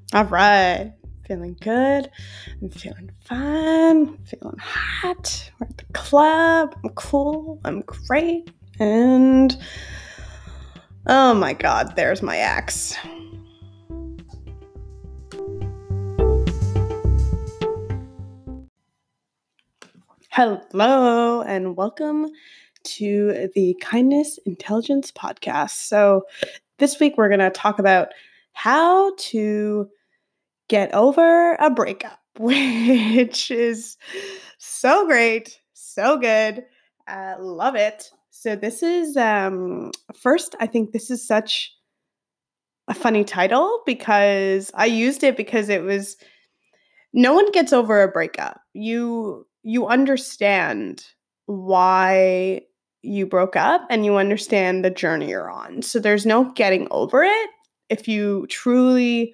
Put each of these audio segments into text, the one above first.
All right. Feeling good. I'm feeling fun. Feeling hot. We're at the club. I'm cool. I'm great. And oh my God, there's my ex. Hello, and welcome to the Kindness Intelligence Podcast. So, this week we're going to talk about how to get over a breakup, which is so great, so good. Love it. So this is first, I think this is such a funny title because I used it because it was no one gets over a breakup. You understand why you broke up and you understand the journey you're on. So there's no getting over it if you truly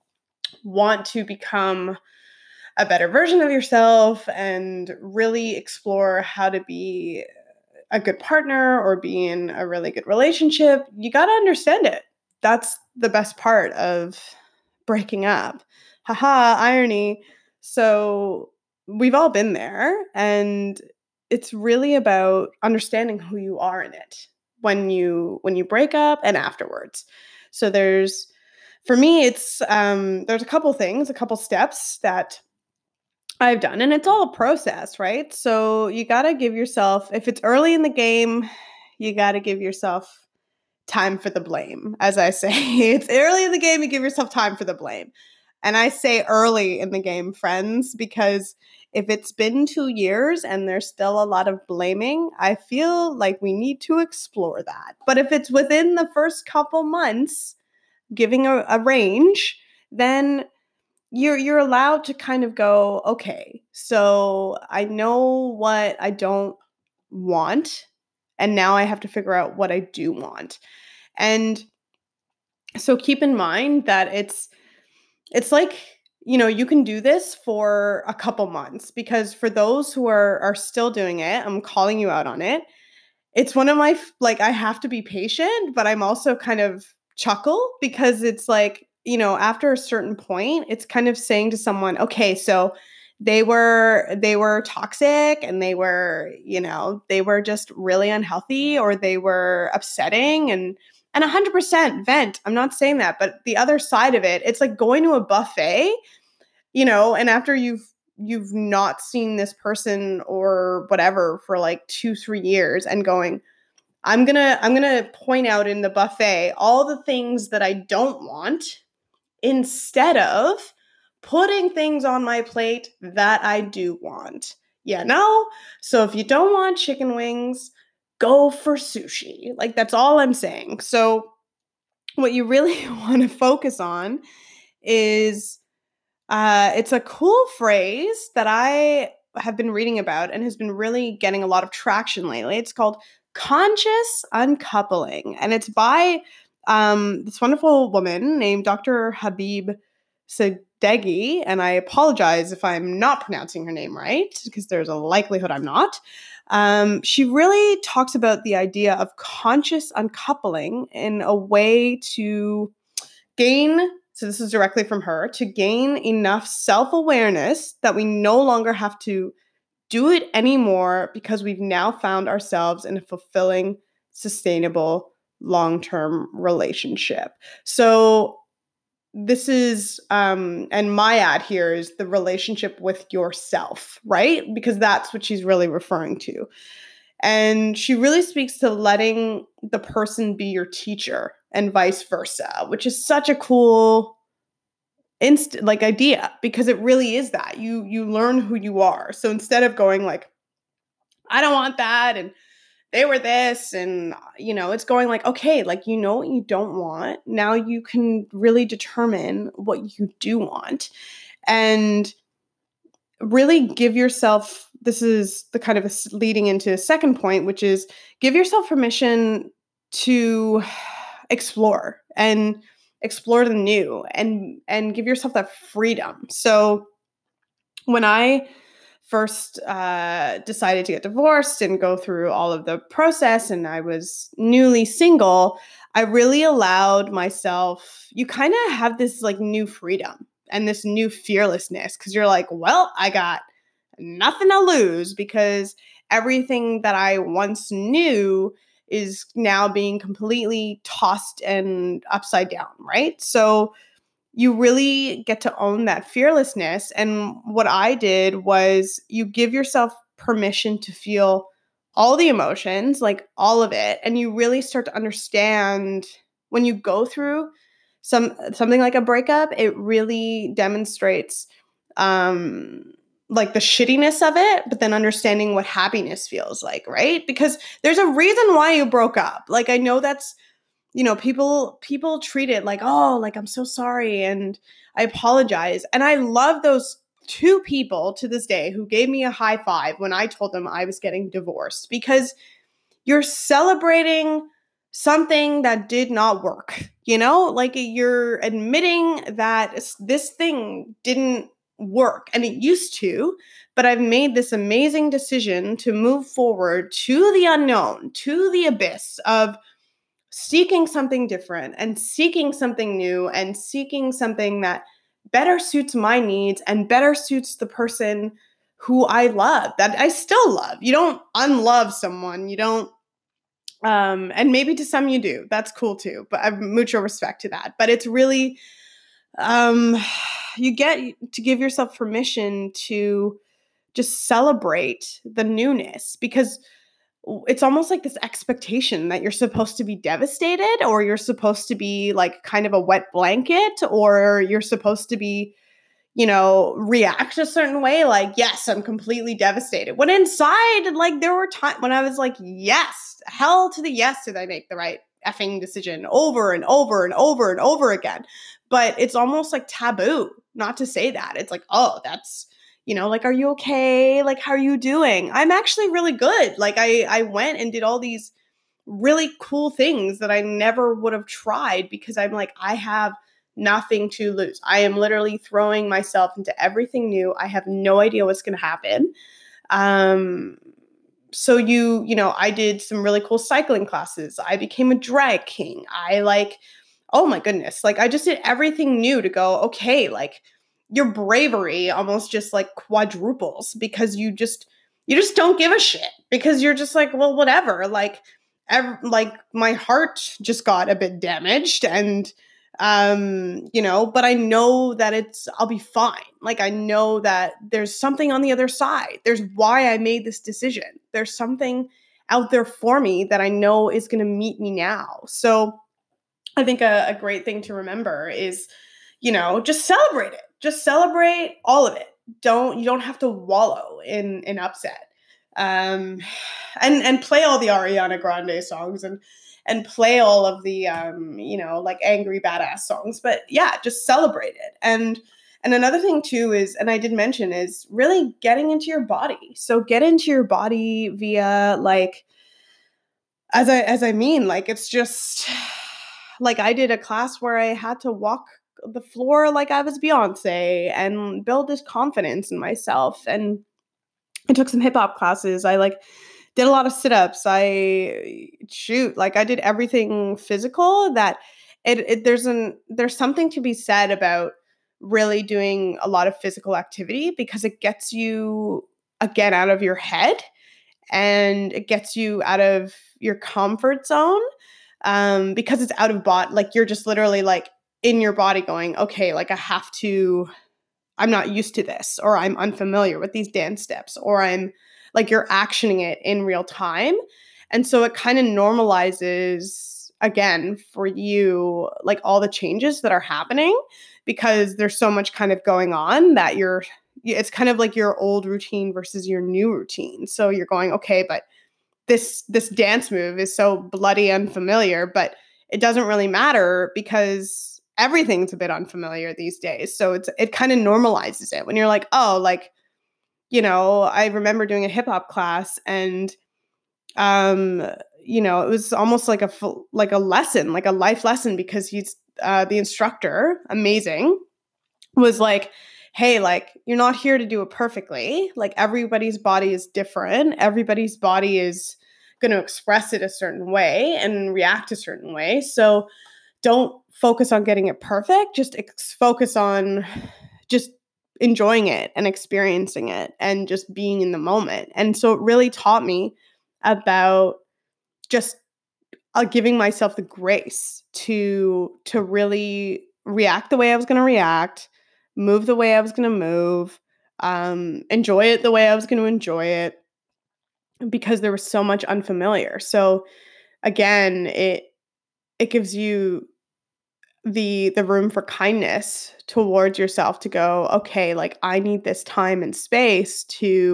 want to become a better version of yourself and really explore how to be a good partner or be in a really good relationship, you got to understand it. That's the best part of breaking up. Haha, irony. So we've all been there, and it's really about understanding who you are in it when you break up and afterwards. So there's for me it's there's a couple things, a couple steps that I've done, and it's all a process, right? So you got to give yourself, if it's early in the game, you got to give yourself time for the blame. As I say, it's early in the game, you give yourself time for the blame. And I say early in the game, friends, because if it's been 2 years and there's still a lot of blaming, I feel like we need to explore that. But if it's within the first couple months, giving a range, then you're allowed to kind of go, okay, so I know what I don't want, and now I have to figure out what I do want. And so keep in mind that it's like, you can do this for a couple months, because for those who are still doing it, I'm calling you out on it. It's one of my like, I have to be patient, but I'm also kind of chuckle because it's like, after a certain point, it's kind of saying to someone, okay, so they were toxic, and they were just really unhealthy, or they were upsetting, and 100% vent. I'm not saying that, but the other side of it, it's like going to a buffet, and after you've not seen this person or whatever for like 2-3 years, and going, I'm gonna point out in the buffet all the things that I don't want, instead of putting things on my plate that I do want. Yeah, no. So if you don't want chicken wings, go for sushi. Like, that's all I'm saying. So what you really want to focus on is it's a cool phrase that I have been reading about and has been really getting a lot of traction lately. It's called conscious uncoupling, and it's by this wonderful woman named Dr. Habib Sadeghi. And I apologize if I'm not pronouncing her name right, because there's a likelihood I'm not. She really talks about the idea of conscious uncoupling in a way to gain, so this is directly from her, to gain enough self-awareness that we no longer have to do it anymore, because we've now found ourselves in a fulfilling, sustainable, long-term relationship. So this is, and my ad here is the relationship with yourself, right? Because that's what she's really referring to. And she really speaks to letting the person be your teacher and vice versa, which is such a cool like idea, because it really is that you learn who you are. So instead of going like, I don't want that, and they were this, and it's going like, okay, like, what you don't want. Now you can really determine what you do want, and really give yourself, this is the kind of leading into a second point, which is give yourself permission to explore and explore the new, and give yourself that freedom. So when I first decided to get divorced and go through all of the process, and I was newly single, I really allowed myself, you kind of have this like new freedom and this new fearlessness because you're like, well, I got nothing to lose because everything that I once knew is now being completely tossed and upside down, right? So you really get to own that fearlessness. And what I did was you give yourself permission to feel all the emotions, like all of it. And you really start to understand when you go through something like a breakup, it really demonstrates like the shittiness of it, but then understanding what happiness feels like, right? Because there's a reason why you broke up. Like I know that's, people treat it like, oh, like I'm so sorry and I apologize. And I love those two people to this day who gave me a high five when I told them I was getting divorced, because you're celebrating something that did not work, like you're admitting that this thing didn't work and it used to, but I've made this amazing decision to move forward to the unknown, to the abyss of seeking something different and seeking something new and seeking something that better suits my needs and better suits the person who I love, that I still love. You don't unlove someone. You don't, and maybe to some you do. That's cool too. But I have mutual respect to that. But it's really, you get to give yourself permission to just celebrate the newness, because it's almost like this expectation that you're supposed to be devastated, or you're supposed to be like kind of a wet blanket, or you're supposed to be, react a certain way. Like, yes, I'm completely devastated. When inside, like there were times when I was like, yes, hell to the yes, did I make the right effing decision over and over and over and over again. But it's almost like taboo not to say that. It's like, oh, that's, like, are you okay? Like, how are you doing? I'm actually really good. Like, I went and did all these really cool things that I never would have tried because I'm like, I have nothing to lose. I am literally throwing myself into everything new. I have no idea what's going to happen. So I did some really cool cycling classes. I became a drag king. Oh my goodness. Like, I just did everything new to go, okay, like, your bravery almost just like quadruples because you just don't give a shit, because you're just like, well, whatever. Like, like my heart just got a bit damaged, and but I know that I'll be fine. Like, I know that there's something on the other side. There's why I made this decision. There's something out there for me that I know is going to meet me now. So I think a great thing to remember is, just celebrate it. Just celebrate all of it. You don't have to wallow in upset. And play all the Ariana Grande songs and play all of the like angry badass songs. But yeah, just celebrate it. And another thing too is, and I did mention, is really getting into your body. So get into your body via like, as I mean, like, it's just like I did a class where I had to walk the floor like I was Beyonce and build this confidence in myself. And I took some hip hop classes. I like did a lot of sit-ups. I did everything physical that there's something to be said about really doing a lot of physical activity, because it gets you again out of your head and it gets you out of your comfort zone, because it's out of body. Like, you're just literally like in your body going, okay, like I'm not used to this, or I'm unfamiliar with these dance steps, or I'm like, you're actioning it in real time. And so it kind of normalizes again for you, like all the changes that are happening, because there's so much kind of going on that it's kind of like your old routine versus your new routine. So you're going, okay, but this dance move is so bloody unfamiliar, but it doesn't really matter because everything's a bit unfamiliar these days. So it kind of normalizes it when you're like, oh, like, I remember doing a hip hop class, and it was almost like a lesson, like a life lesson, because he's the instructor, amazing, was like, hey, like, you're not here to do it perfectly. Like, everybody's body is different. Everybody's body is going to express it a certain way and react a certain way. So don't focus on getting it perfect. Just focus on just enjoying it and experiencing it and just being in the moment. And so it really taught me about just giving myself the grace to really react the way I was going to react, move the way I was going to move, enjoy it the way I was going to enjoy it, because there was so much unfamiliar. So again, it gives you the room for kindness towards yourself to go, okay, like, I need this time and space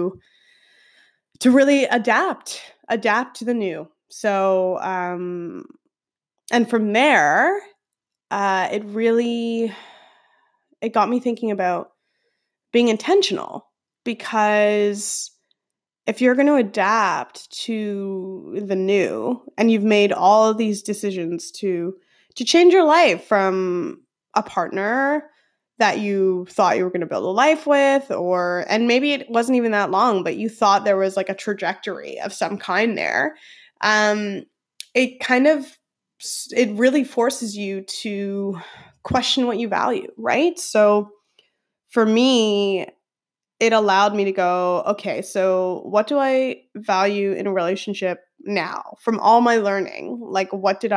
to really adapt to the new. So and from there, it really it got me thinking about being intentional, because if you're going to adapt to the new and you've made all of these decisions to change your life from a partner that you thought you were going to build a life with, or and maybe it wasn't even that long, but you thought there was like a trajectory of some kind there, um it kind of it really forces you to question what you value, right? So for me, it allowed me to go, okay, so what do I value in a relationship now from all my learning? Like,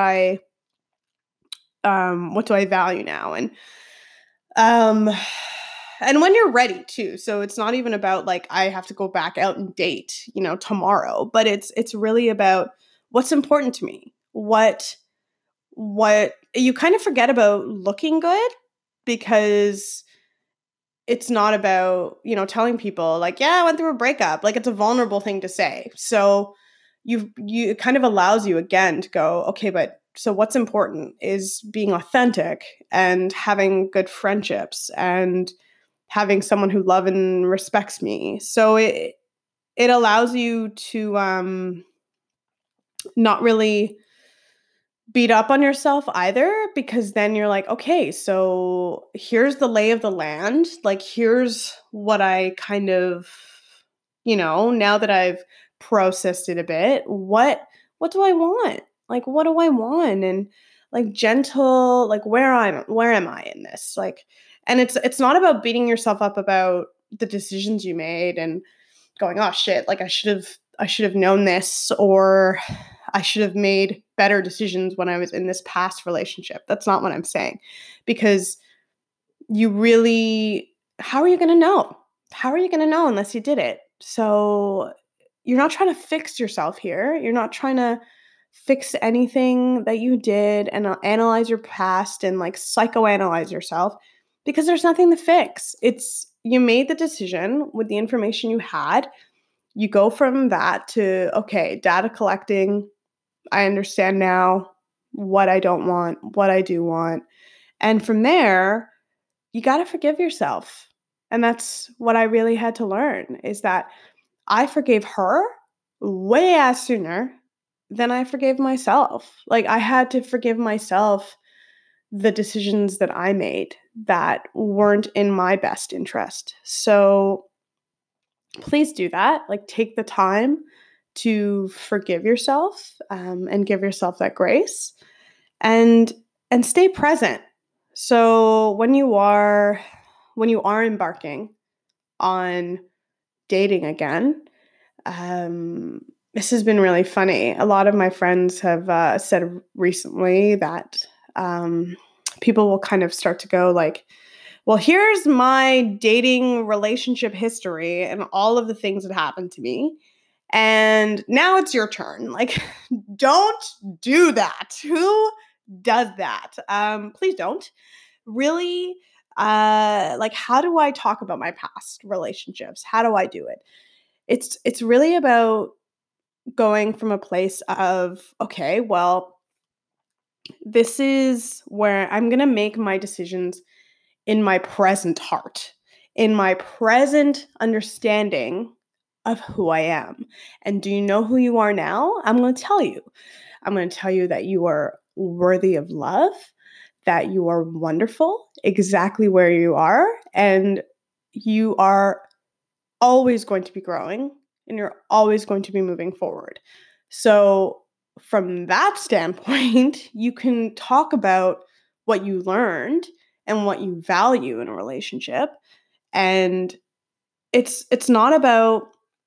what do I value now? Um and when you're ready too. So it's not even about like I have to go back out and date, tomorrow, but it's really about what's important to me. What you kind of forget about looking good, because it's not about, telling people like, yeah, I went through a breakup. Like, it's a vulnerable thing to say. So it kind of allows you again to go, okay, but so what's important is being authentic and having good friendships and having someone who love and respects me. So it allows you to not really beat up on yourself either, because then you're like, okay, so here's the lay of the land. Like, here's what I kind of, now that I've processed it a bit, what do I want? Like, what do I want? And like, gentle, like, where am I in this? Like, and it's not about beating yourself up about the decisions you made and going, oh shit, like, I should have known this, or I should have made better decisions when I was in this past relationship. That's not what I'm saying. Because you really, how are you going to know? How are you going to know unless you did it? So you're not trying to fix yourself here. You're not trying to fix anything that you did and analyze your past and like psychoanalyze yourself, because there's nothing to fix. It's you made the decision with the information you had. You go from that to, okay, data collecting. I understand now what I don't want, what I do want. And from there, you got to forgive yourself. And that's what I really had to learn, is that I forgave her way as sooner than I forgave myself. Like, I had to forgive myself the decisions that I made that weren't in my best interest. So please do that. Like, take the time to forgive yourself, and give yourself that grace, and stay present. So when you are embarking on dating again, this has been really funny. A lot of my friends have said recently that people will kind of start to go like, well, here's my dating relationship history and all of the things that happened to me. And now it's your turn. Like, don't do that. Who does that? Please don't. Really, like, how do I talk about my past relationships? How do I do it? It's really about going from a place of, okay, well, this is where I'm going to make my decisions in my present heart, in my present understanding of who I am. And do you know who you are now? I'm going to tell you. I'm going to tell you that you are worthy of love, that you are wonderful exactly where you are. And you are always going to be growing and you're always going to be moving forward. So, from that standpoint, you can talk about what you learned and what you value in a relationship. And it's not about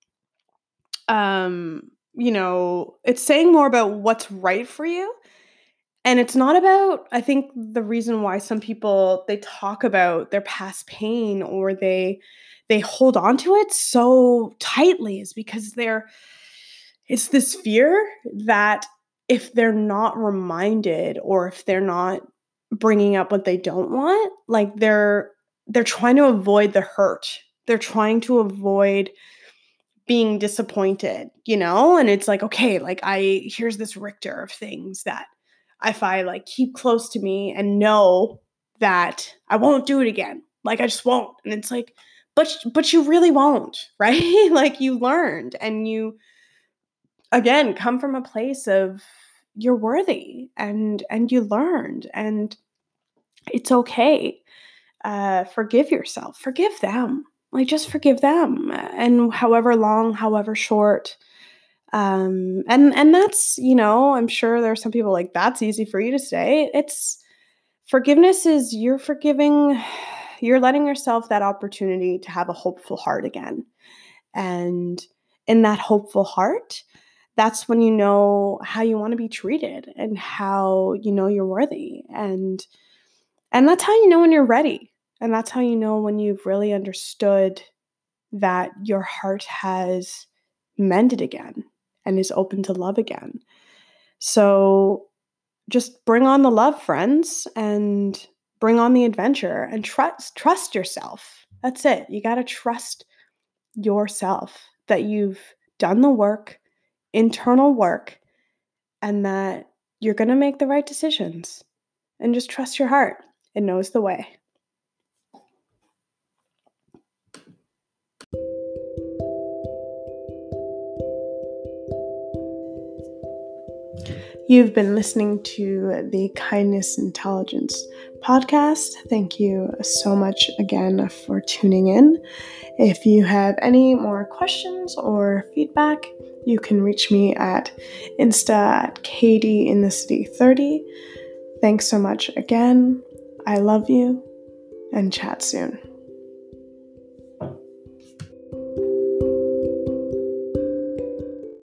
it's saying more about what's right for you. And it's not about, I think the reason why some people they talk about their past pain or they hold on to it so tightly is because it's this fear that if they're not reminded or if they're not bringing up what they don't want, like they're trying to avoid the hurt. They're trying to avoid being disappointed, And it's like, okay, like here's this Richter of things that if I like keep close to me and know that I won't do it again, like I just won't. And it's like, but you really won't, right? Like you learned and you again come from a place of you're worthy and you learned and it's okay. Forgive yourself, forgive them, like just forgive them, and however long, however short. And that's, I'm sure there are some people like that's easy for you to say. It's forgiveness is you're letting yourself that opportunity to have a hopeful heart again. And in that hopeful heart, that's when you know how you want to be treated and how you know you're worthy. And that's how you know when you're ready. And that's how you know when you've really understood that your heart has mended again and is open to love again. So just bring on the love, friends, and bring on the adventure and trust yourself. That's it. You got to trust yourself that you've done the work, internal work, and that you're going to make the right decisions. And just trust your heart. It knows the way. You've been listening to the Kindness Intelligence podcast. Thank you so much again for tuning in. If you have any more questions or feedback, you can reach me at Insta at KatieInTheCity30. Thanks so much again. I love you and chat soon.